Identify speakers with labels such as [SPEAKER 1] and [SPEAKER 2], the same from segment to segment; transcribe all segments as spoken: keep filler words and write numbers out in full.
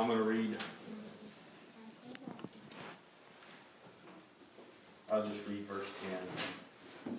[SPEAKER 1] I'm going to read. I'll just read verse ten.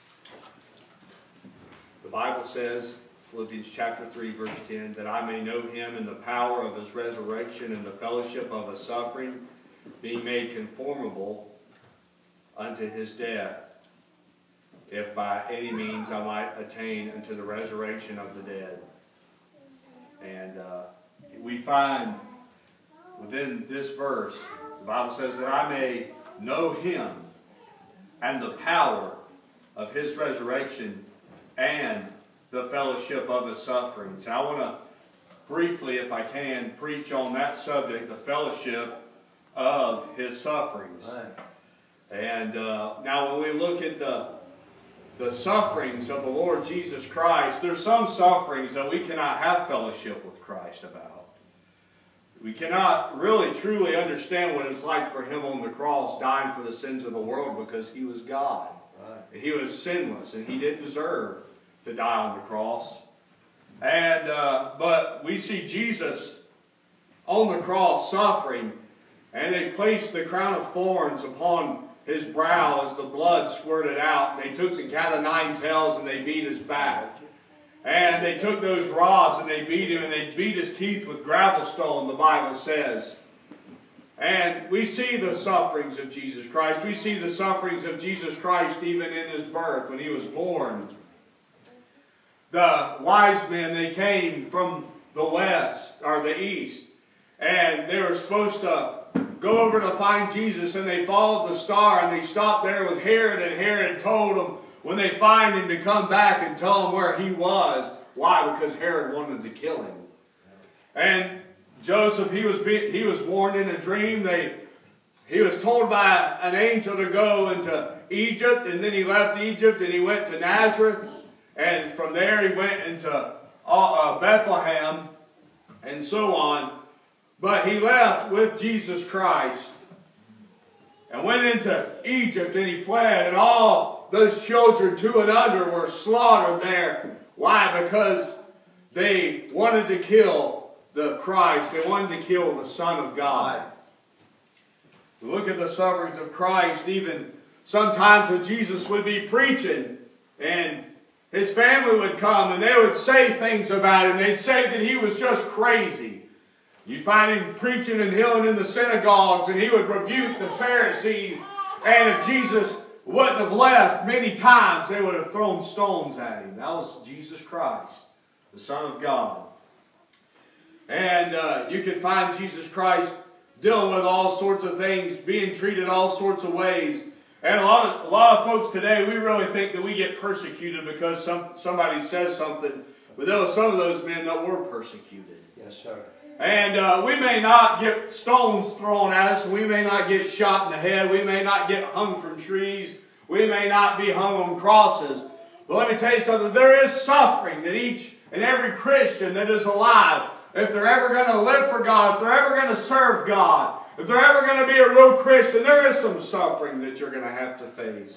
[SPEAKER 1] The Bible says, Philippians chapter three, verse ten, that I may know him in the power of his resurrection and the fellowship of his suffering, being made conformable unto his death, if by any means I might attain unto the resurrection of the dead. And uh, we find within this verse, the Bible says that I may know him and the power of his resurrection and the fellowship of his sufferings. And I want to briefly, if I can, preach on that subject, the fellowship of his sufferings. Right. And uh, now when we look at the, the sufferings of the Lord Jesus Christ, there's some sufferings that we cannot have fellowship with Christ about. We cannot really truly understand what it's like for him on the cross dying for the sins of the world, because he was God. Right. And he was sinless, and he didn't deserve to die on the cross. And uh, but we see Jesus on the cross suffering, and they placed the crown of thorns upon his brow as the blood squirted out. They took the cat of nine tails and they beat his back. And they took those rods and they beat him, and they beat his teeth with gravel stone, the Bible says. And we see the sufferings of Jesus Christ. We see the sufferings of Jesus Christ even in his birth, when he was born. The wise men, they came from the west, or the east, and they were supposed to go over to find Jesus, and they followed the star, and they stopped there with Herod, and Herod told them, when they find him, to come back and tell him where he was. Why? Because Herod wanted to kill him. And Joseph, he was he was warned in a dream. They he was told by an angel to go into Egypt, and then he left Egypt and he went to Nazareth, and from there he went into uh, Bethlehem, and so on. But he left with Jesus Christ and went into Egypt, and he fled, and all those children two and under were slaughtered there. Why? Because they wanted to kill the Christ. They wanted to kill the Son of God. We look at the sufferings of Christ, even sometimes when Jesus would be preaching, and his family would come, and they would say things about him. They'd say that he was just crazy. You'd find him preaching and healing in the synagogues, and he would rebuke the Pharisees. And if Jesus wouldn't have left, many times they would have thrown stones at him. That was Jesus Christ, the Son of God. And uh, you can find Jesus Christ dealing with all sorts of things, being treated all sorts of ways. And a lot of, a lot of folks today, we really think that we get persecuted because some, somebody says something. But there were some of those men that were persecuted.
[SPEAKER 2] Yes, sir.
[SPEAKER 1] And uh, we may not get stones thrown at us. We may not get shot in the head. We may not get hung from trees. We may not be hung on crosses. But let me tell you something. There is suffering that each and every Christian that is alive, if they're ever going to live for God, if they're ever going to serve God, if they're ever going to be a real Christian, there is some suffering that you're going to have to face.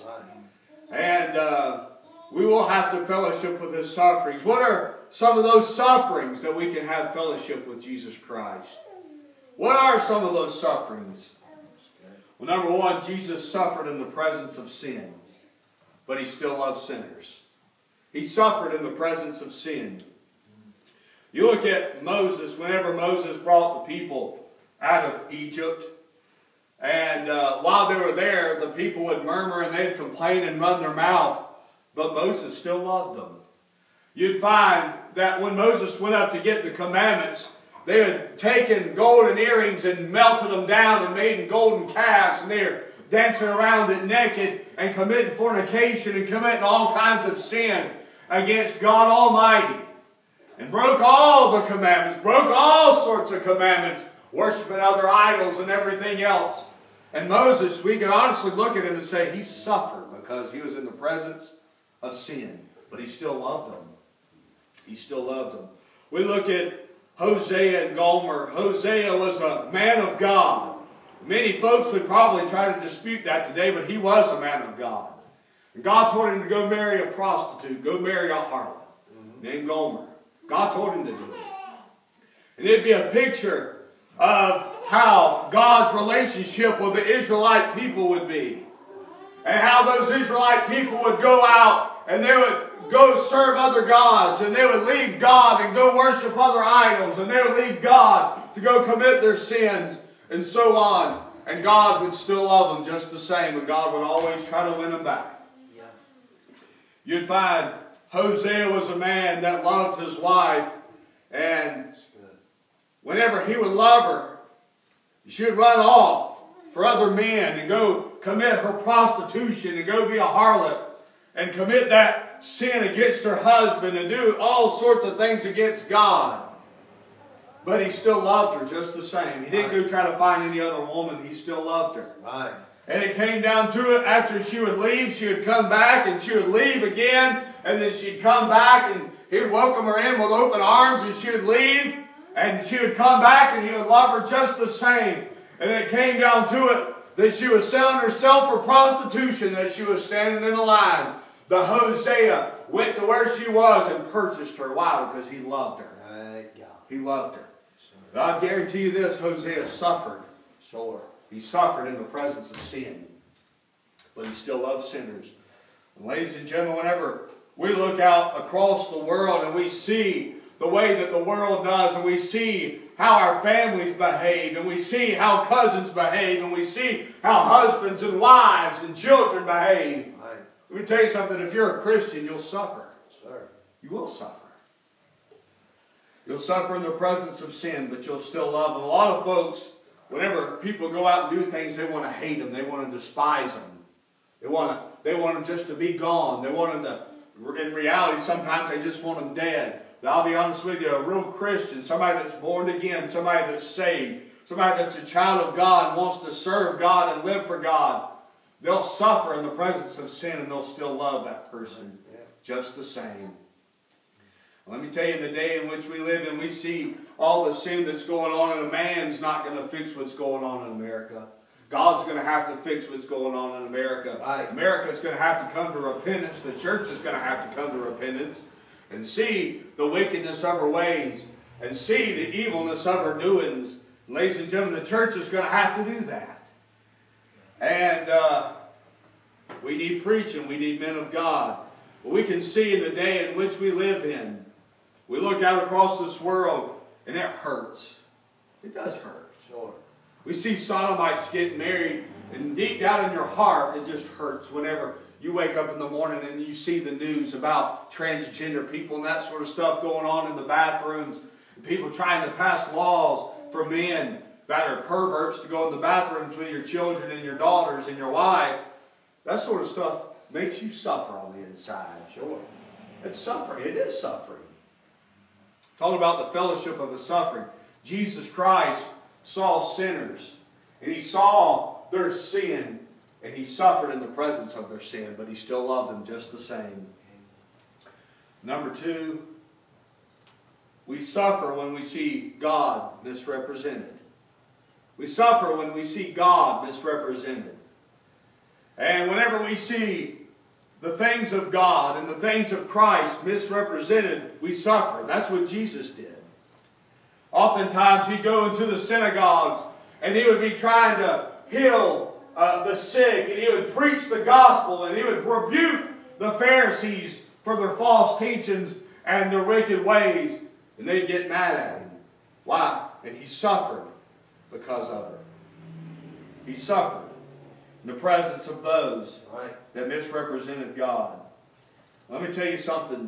[SPEAKER 1] And uh, we will have to fellowship with his sufferings. What are some of those sufferings that we can have fellowship with Jesus Christ? What are some of those sufferings? Well, number one, Jesus suffered in the presence of sin, but he still loved sinners. He suffered in the presence of sin. You look at Moses, whenever Moses brought the people out of Egypt, and uh, while they were there, the people would murmur and they'd complain and run their mouth, but Moses still loved them. You'd find that when Moses went up to get the commandments, they had taken golden earrings and melted them down and made golden calves, and they were dancing around it naked and committing fornication and committing all kinds of sin against God Almighty. And broke all the commandments, broke all sorts of commandments, worshiping other idols and everything else. And Moses, we can honestly look at him and say he suffered because he was in the presence of sin. But he still loved them. He still loved them. We look at Hosea and Gomer. Hosea was a man of God. Many folks would probably try to dispute that today, but he was a man of God. And God told him to go marry a prostitute, go marry a harlot named Gomer. God told him to do it. And it'd be a picture of how God's relationship with the Israelite people would be. And how those Israelite people would go out and they would go serve other gods, and they would leave God and go worship other idols, and they would leave God to go commit their sins, and so on. And God would still love them just the same, and God would always try to win them back. Yeah. You'd find Hosea was a man that loved his wife, and whenever he would love her, she would run off for other men and go commit her prostitution and go be a harlot and commit that sin against her husband and do all sorts of things against God. But he still loved her just the same. He didn't go try to find any other woman. He still loved her. Right. And it came down to it, after she would leave, she would come back, and she would leave again, and then she'd come back, and he'd welcome her in with open arms, and she would leave, and she would come back, and he would love her just the same. And it came down to it that she was selling herself for prostitution, that she was standing in a line. The Hosea went to where she was and purchased her. Why? Because he loved her. Right, God. He loved her. But I guarantee you this, Hosea suffered. Sure. He suffered in the presence of sin. But he still loved sinners. And ladies and gentlemen, whenever we look out across the world and we see the way that the world does, and we see how our families behave, and we see how cousins behave, and we see how husbands and wives and children behave. Right. Let me tell you something, if you're a Christian, you'll suffer. Sure. You will suffer. You'll suffer in the presence of sin, but you'll still love them. A lot of folks, whenever people go out and do things, they want to hate them. They want to despise them. They want to, they want them just to be gone. They want them to, in reality, sometimes they just want them dead. But I'll be honest with you, a real Christian, somebody that's born again, somebody that's saved, somebody that's a child of God and wants to serve God and live for God, they'll suffer in the presence of sin and they'll still love that person just the same. Let me tell you, in the day in which we live in, we see all the sin that's going on, and a man's not going to fix what's going on in America. God's going to have to fix what's going on in America. Right. America's going to have to come to repentance. The church is going to have to come to repentance and see the wickedness of her ways and see the evilness of her doings. And ladies and gentlemen, the church is going to have to do that. And uh, we need preaching. We need men of God. But we can see in the day in which we live in, we look out across this world, and it hurts. It does hurt. Sure. We see sodomites getting married, and deep down in your heart, it just hurts whenever you wake up in the morning and you see the news about transgender people and that sort of stuff going on in the bathrooms. And people trying to pass laws for men that are perverts to go in the bathrooms with your children and your daughters and your wife. That sort of stuff makes you suffer on the inside. Sure. It's suffering. It is suffering. Talking about the fellowship of the suffering. Jesus Christ saw sinners, and he saw their sin, and he suffered in the presence of their sin, but he still loved them just the same. Number two, we suffer when we see God misrepresented. We suffer when we see God misrepresented. And whenever we see the things of God and the things of Christ misrepresented, we suffer. That's what Jesus did. Oftentimes he'd go into the synagogues and he would be trying to heal uh, the sick, and he would preach the gospel, and he would rebuke the Pharisees for their false teachings and their wicked ways, and they'd get mad at him. Why? And he suffered because of it. He suffered in the presence of those that misrepresented God. Let me tell you something.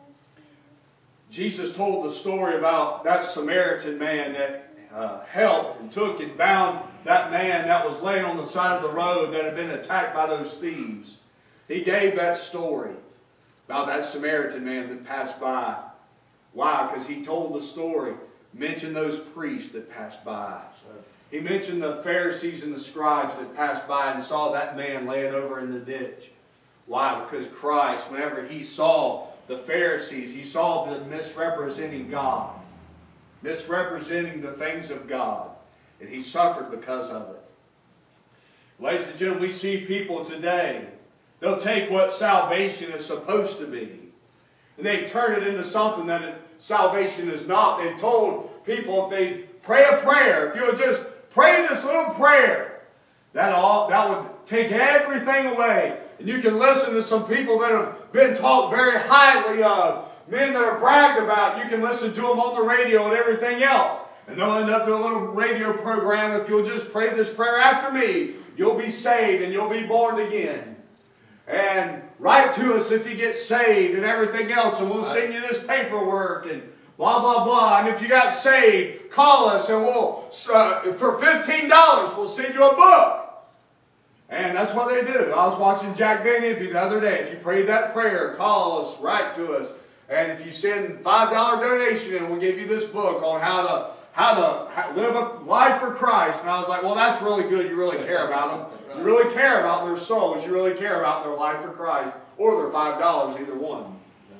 [SPEAKER 1] Jesus told the story about that Samaritan man that uh, helped and took and bound that man that was laying on the side of the road that had been attacked by those thieves. He gave that story about that Samaritan man that passed by. Why? Because he told the story, mentioned those priests that passed by. He mentioned the Pharisees and the scribes that passed by and saw that man laying over in the ditch. Why? Because Christ, whenever he saw the Pharisees, he saw them misrepresenting God, misrepresenting the things of God, and he suffered because of it. Ladies and gentlemen, we see people today, they'll take what salvation is supposed to be, and they've turned it into something that salvation is not. They've told people, if they pray a prayer, if you'll just pray this little prayer, that all that would take everything away. And you can listen to some people that have been talked very highly of, men that are bragged about. You can listen to them on the radio and everything else. And they'll end up doing a little radio program. If you'll just pray this prayer after me, you'll be saved and you'll be born again. And write to us if you get saved and everything else. And we'll send you this paperwork and blah, blah, blah. And if you got saved, call us and we'll, uh, for fifteen dollars, we'll send you a book. And that's what they do. I was watching Jack Van Impe the other day. If you prayed that prayer, call us, write to us. And if you send a five dollar donation in, we'll give you this book on how to how to live a life for Christ. And I was like, well, that's really good. You really care about them. You really care about their souls. You really care about their life for Christ. Or their five dollars, either one.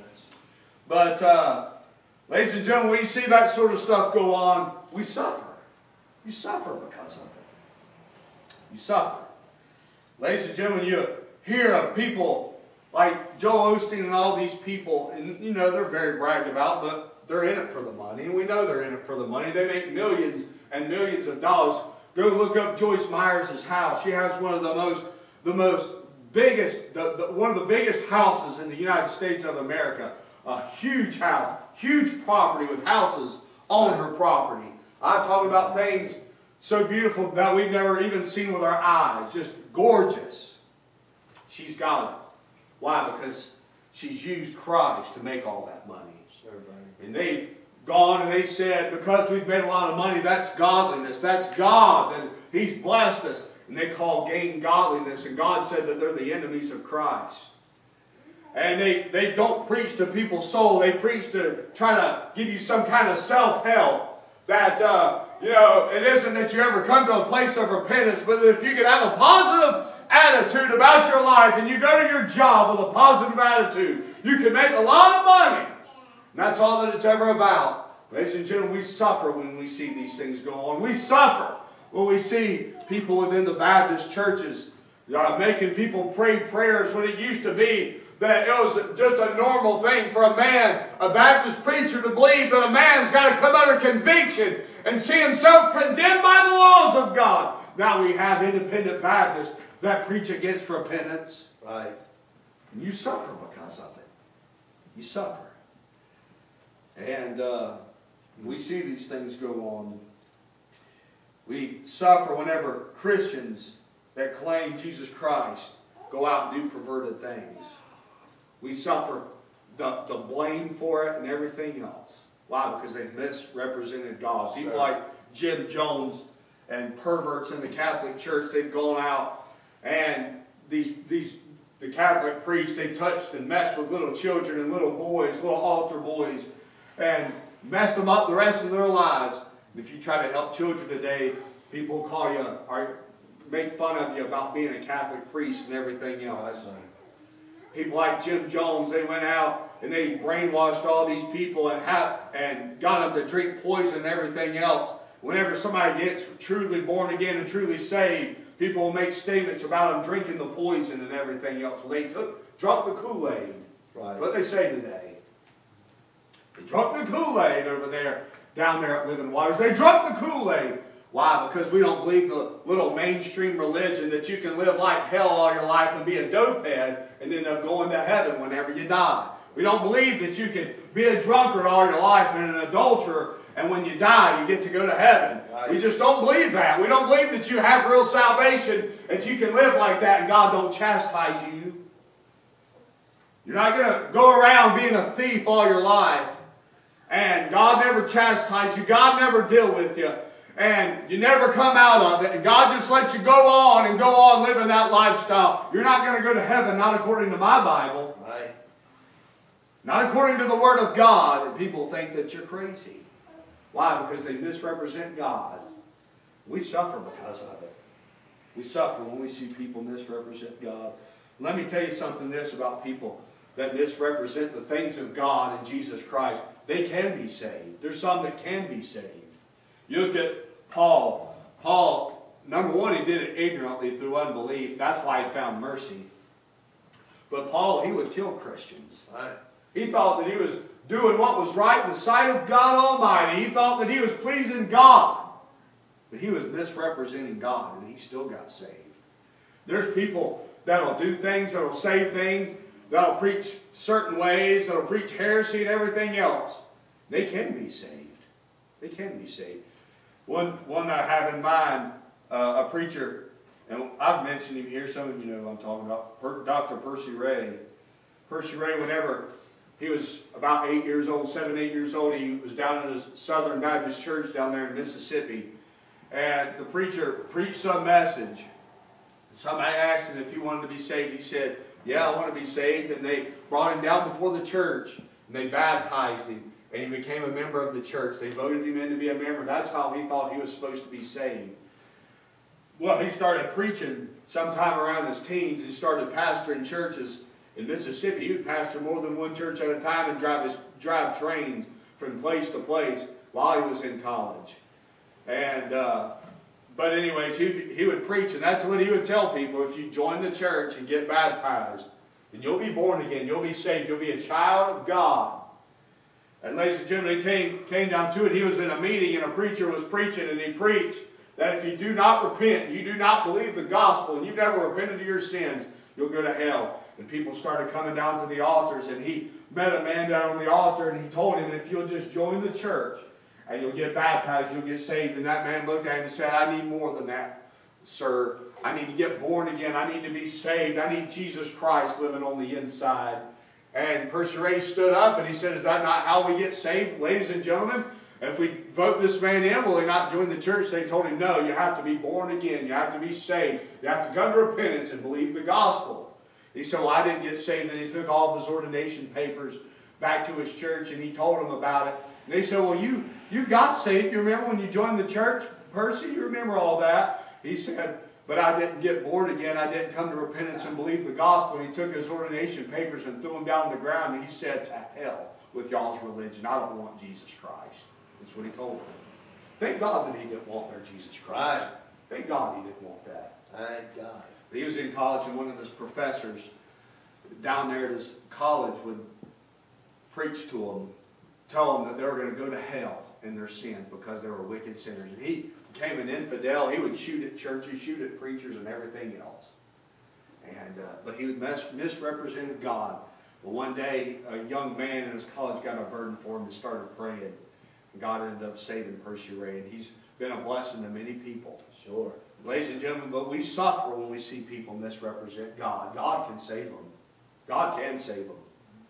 [SPEAKER 1] But, uh, ladies and gentlemen, when you see that sort of stuff go on, we suffer. You suffer because of it. You suffer. Ladies and gentlemen, you hear of people like Joel Osteen and all these people, and you know they're very bragged about, but they're in it for the money, and we know they're in it for the money. They make millions and millions of dollars. Go look up Joyce Myers' house. She has one of the most, the most biggest, the, the, one of the biggest houses in the United States of America. A huge house, huge property with houses on her property. I'm talking about things so beautiful that we've never even seen with our eyes. Just gorgeous. She's got it. Why? Because she's used Christ to make all that money. And they've gone and they said, because we've made a lot of money, that's godliness. That's God. And He's blessed us. And they call gain godliness. And God said that they're the enemies of Christ. And they, they don't preach to people's soul. They preach to try to give you some kind of self-help. That, uh, you know, it isn't that you ever come to a place of repentance, but if you can have a positive attitude about your life and you go to your job with a positive attitude, you can make a lot of money. And that's all that it's ever about. Ladies and gentlemen, we suffer when we see these things go on. We suffer when we see people within the Baptist churches uh, making people pray prayers when it used to be that it was just a normal thing for a man, a Baptist preacher, to believe that a man's got to come under conviction and see himself condemned by the laws of God. Now we have independent Baptists that preach against repentance. Right. And you suffer because of it. You suffer. And uh, we see these things go on. We suffer whenever Christians that claim Jesus Christ go out and do perverted things. We suffer the, the blame for it and everything else. Why? Because they've misrepresented God. People like Jim Jones and perverts in the Catholic Church, they've gone out and these, these the Catholic priests, they touched and messed with little children and little boys, little altar boys, and messed them up the rest of their lives. And if you try to help children today, people call you or make fun of you about being a Catholic priest and everything else. People like Jim Jones, they went out and they brainwashed all these people and, have, and got them to drink poison and everything else. Whenever somebody gets truly born again and truly saved, people will make statements about them drinking the poison and everything else. Well, they took, drunk the Kool-Aid. Right. What they say today. They drunk the Kool-Aid over there, down there at Living Waters. They drunk the Kool-Aid. Why? Because we don't believe the little mainstream religion that you can live like hell all your life and be a dopehead and end up going to heaven whenever you die. We don't believe that you can be a drunkard all your life and an adulterer and when you die you get to go to heaven. Right. We just don't believe that. We don't believe that you have real salvation if you can live like that and God don't chastise you. You're not going to go around being a thief all your life and God never chastise you. God never deal with you. And you never come out of it. And God just lets you go on and go on living that lifestyle. You're not going to go to heaven, not according to my Bible. Right. Not according to the Word of God. And people think that you're crazy. Why? Because they misrepresent God. We suffer because of it. We suffer when we see people misrepresent God. Let me tell you something this about people that misrepresent the things of God and Jesus Christ. They can be saved. There's some that can be saved. You look at Paul. Paul, number one, he did it ignorantly through unbelief. That's why he found mercy. But Paul, he would kill Christians. Right. He thought that he was doing what was right in the sight of God Almighty. He thought that he was pleasing God. But he was misrepresenting God, and he still got saved. There's people that'll do things, that'll say things, that'll preach certain ways, that'll preach heresy and everything else. They can be saved. They can be saved. One, one that I have in mind, uh, a preacher, and I've mentioned him here, some of you know who I'm talking about, per, Doctor Percy Ray. Percy Ray, whenever he was about eight years old, seven, eight years old, he was down in a Southern Baptist church down there in Mississippi. And the preacher preached some message. Somebody asked him if he wanted to be saved. He said, yeah, I want to be saved. And they brought him down before the church. And they baptized him. And he became a member of the church. They voted him in to be a member. That's how he thought he was supposed to be saved. Well, he started preaching sometime around his teens. He started pastoring churches in Mississippi. He would pastor more than one church at a time and drive, his, drive trains from place to place while he was in college. And, uh, but anyways, he, he would preach, and that's what he would tell people. If you join the church and get baptized, then you'll be born again. You'll be saved. You'll be a child of God. And ladies and gentlemen, it came, came down to it. He was in a meeting, and a preacher was preaching, and he preached that if you do not repent, you do not believe the gospel, and you've never repented of your sins, you'll go to hell. And people started coming down to the altars, and he met a man down on the altar, and he told him, if you'll just join the church, and you'll get baptized, you'll get saved. And that man looked at him and said, I need more than that, sir. I need to get born again. I need to be saved. I need Jesus Christ living on the inside. And Percy Ray stood up and he said, is that not how we get saved, ladies and gentlemen? If we vote this man in, will he not join the church? They told him, no, you have to be born again. You have to be saved. You have to come to repentance and believe the gospel. He said, well, I didn't get saved. Then he took all of his ordination papers back to his church and he told them about it. And they said, well, you, you got saved. You remember when you joined the church, Percy? You remember all that? He said, but I didn't get born again. I didn't come to repentance and believe the gospel. And he took his ordination papers and threw them down on the ground. And he said, to hell with y'all's religion. I don't want Jesus Christ. That's what he told them. Thank God that he didn't want their Jesus Christ. Right. Thank God he didn't want that.
[SPEAKER 2] Thank God.
[SPEAKER 1] But he was in college, and one of his professors down there at his college would preach to them, tell them that they were going to go to hell in their sins because they were wicked sinners. And he became an infidel. He would shoot at churches, shoot at preachers, and everything else. And uh, but he would mis misrepresent God. Well, one day, a young man in his college got a burden for him and started praying. And God ended up saving Percy Ray, and he's been a blessing to many people.
[SPEAKER 2] Sure.
[SPEAKER 1] Ladies and gentlemen, but we suffer when we see people misrepresent God. God can save them. God can save them.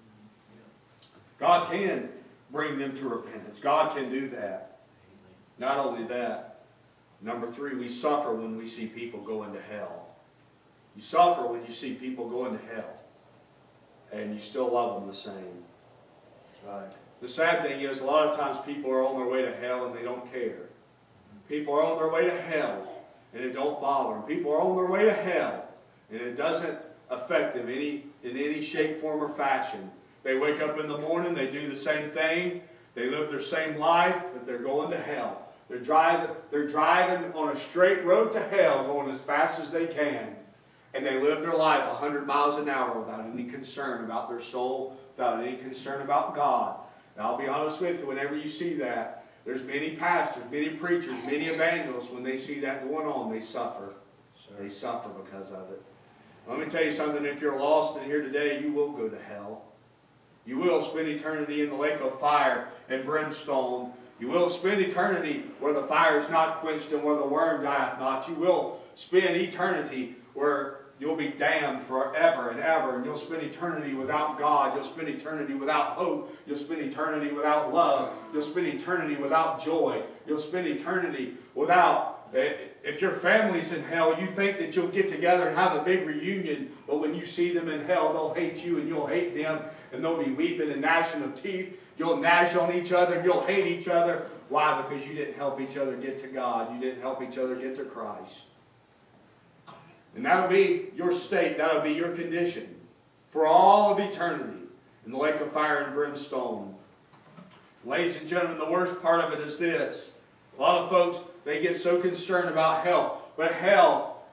[SPEAKER 1] God can bring them to repentance. God can do that. Not only that, number three, we suffer when we see people go into hell. You suffer when you see people go into hell, and you still love them the same.
[SPEAKER 2] That's right.
[SPEAKER 1] The sad thing is, a lot of times people are on their way to hell and they don't care. People are on their way to hell and it don't bother them. People are on their way to hell and it doesn't affect them any, in any shape, form, or fashion. They wake up in the morning, they do the same thing, they live their same life, but they're going to hell. They're driving, they're driving on a straight road to hell, going as fast as they can. And they live their life a hundred miles an hour without any concern about their soul, without any concern about God. And I'll be honest with you, whenever you see that, there's many pastors, many preachers, many evangelists, when they see that going on, they suffer. Sure. They suffer because of it. Let me tell you something, if you're lost in here today, you will go to hell. You will spend eternity in the lake of fire and brimstone. You will spend eternity where the fire is not quenched and where the worm dieth not. You will spend eternity where you'll be damned forever and ever, and you'll spend eternity without God. You'll spend eternity without hope. You'll spend eternity without love. You'll spend eternity without joy. You'll spend eternity without... If your family's in hell, you think that you'll get together and have a big reunion, but when you see them in hell, they'll hate you and you'll hate them, and they'll be weeping and gnashing of teeth. You'll gnash on each other and you'll hate each other. Why? Because you didn't help each other get to God. You didn't help each other get to Christ. And that'll be your state, that'll be your condition for all of eternity in the lake of fire and brimstone. Ladies and gentlemen, the worst part of it is this. A lot of folks, they get so concerned about hell. But hell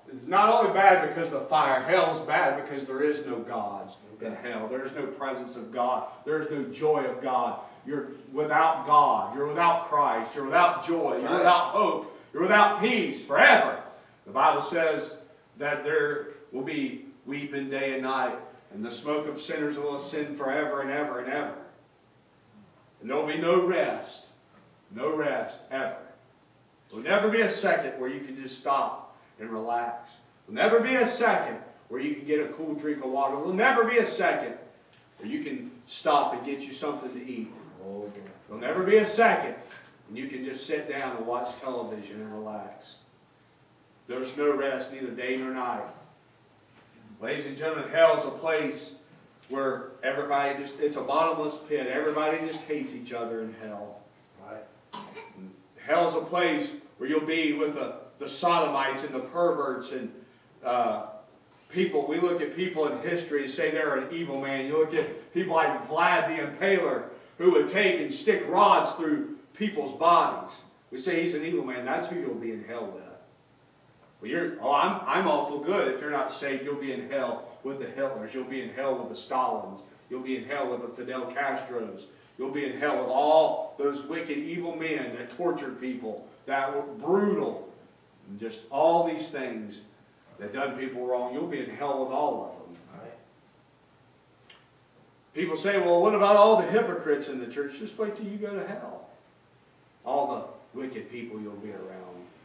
[SPEAKER 1] It's not only bad because of the fire. Hell's bad because there is no God in hell. There is no presence of God. There is no joy of God. You're without God. You're without Christ. You're without joy. You're without hope. You're without peace forever. The Bible says that there will be weeping day and night, and the smoke of sinners will ascend forever and ever and ever. And there will be no rest. No rest, ever. There will never be a second where you can just stop and relax. There will never be a second where you can get a cool drink of water. There will never be a second where you can stop and get you something to eat. There will never be a second when you can just sit down and watch television and relax. There's no rest, neither day nor night. Ladies and gentlemen, hell is a place where everybody just, it's a bottomless pit. Everybody just hates each other in hell. Right? Hell's a place where you'll be with the, the sodomites and the perverts and uh, people. We look at people in history and say they're an evil man. You look at people like Vlad the Impaler, who would take and stick rods through people's bodies. We say he's an evil man. That's who you'll be in hell with. Well, you're, oh, I'm, I'm awful good. If you're not saved, you'll be in hell with the Hitlers. You'll be in hell with the Stalins. You'll be in hell with the Fidel Castros. You'll be in hell with all those wicked, evil men that tortured people, that were brutal, and just all these things that done people wrong. You'll be in hell with all of them. Right? People say, well, what about all the hypocrites in the church? Just wait till you go to hell. All the wicked people you'll be around.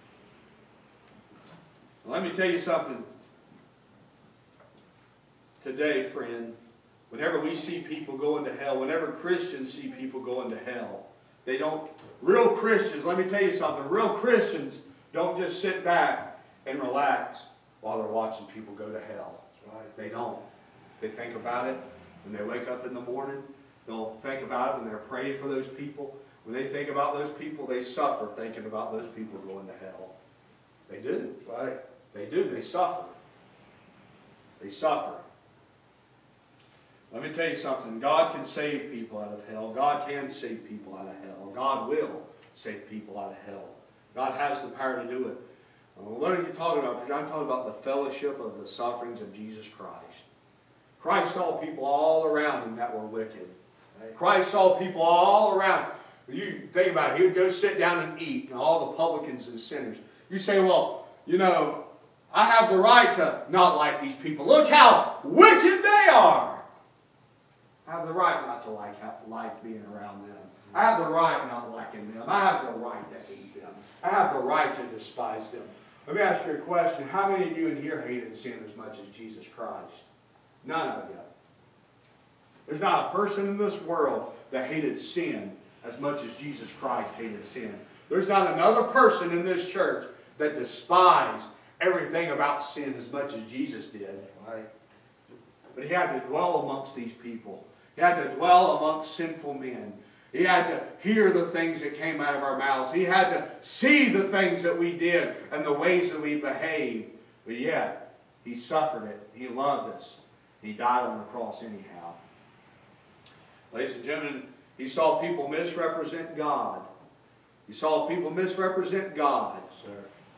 [SPEAKER 1] Let me tell you something. Today, friend, whenever we see people go into hell, whenever Christians see people go into hell, they don't, real Christians, let me tell you something, real Christians don't just sit back and relax while they're watching people go to hell. That's right. They don't. They think about it when they wake up in the morning. They'll think about it when they're praying for those people. When they think about those people, they suffer thinking about those people going to hell. They do. Right? They do. They suffer. They suffer. Let me tell you something. God can save people out of hell. God can save people out of hell. God will save people out of hell. God has the power to do it. What are you talking about? I'm talking about the fellowship of the sufferings of Jesus Christ. Christ saw people all around him that were wicked. Christ saw people all around. You think about it. He would go sit down and eat, and all the publicans and sinners. You say, well, you know, I have the right to not like these people. Look how wicked they are. I have the right not to like, like being around them. I have the right not liking them. I have the right to hate them. I have the right to despise them. Let me ask you a question. How many of you in here hated sin as much as Jesus Christ? None of you. There's not a person in this world that hated sin as much as Jesus Christ hated sin. There's not another person in this church that despised everything about sin as much as Jesus did. Right? But he had to dwell amongst these people. He had to dwell amongst sinful men. He had to hear the things that came out of our mouths. He had to see the things that we did and the ways that we behaved. But yet, he suffered it. He loved us. He died on the cross anyhow. Ladies and gentlemen, he saw people misrepresent God. He saw people misrepresent God. Sir.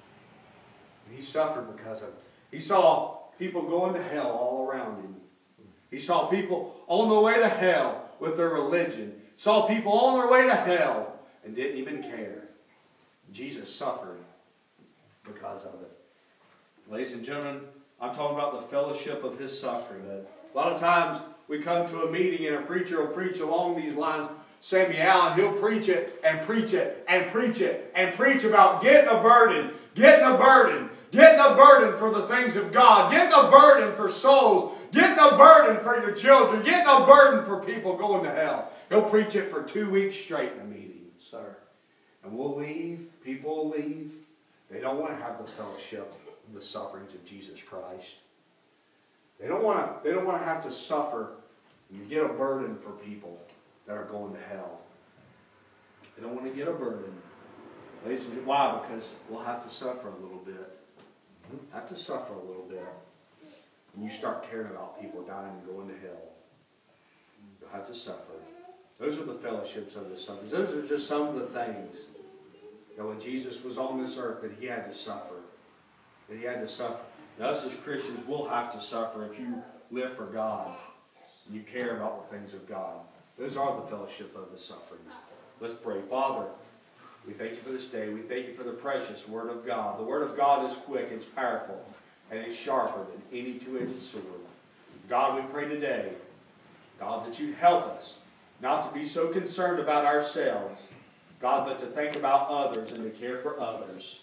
[SPEAKER 1] He suffered because of it. He saw people going to hell all around him. He saw people on their way to hell with their religion. Saw people on their way to hell and didn't even care. Jesus suffered because of it. Ladies and gentlemen, I'm talking about the fellowship of his suffering. A lot of times we come to a meeting and a preacher will preach along these lines. Sammy Allen, he'll preach it and preach it and preach it and preach about getting a burden, getting a burden, getting a burden for the things of God, getting a burden for souls, getting a burden for your children, getting a burden for people going to hell. He'll preach it for two weeks straight in a meeting, sir. And we'll leave, people will leave. They don't want to have the fellowship of the sufferings of Jesus Christ. They don't want to, they don't want to have to suffer and get a burden for people that are going to hell. They don't want to get a burden. Ladies and gentlemen, why? Because we'll have to suffer a little bit. We'll have to suffer a little bit. And you start caring about people dying and going to hell. You'll have to suffer. Those are the fellowships of the sufferings. Those are just some of the things that when Jesus was on this earth that he had to suffer. That he had to suffer. And us as Christians will have to suffer if you live for God and you care about the things of God. Those are the fellowship of the sufferings. Let's pray. Father, we thank you for this day. We thank you for the precious Word of God. The Word of God is quick, it's powerful, and it's sharper than any two-edged sword. God, we pray today, God, that you help us not to be so concerned about ourselves, God, but to think about others and to care for others.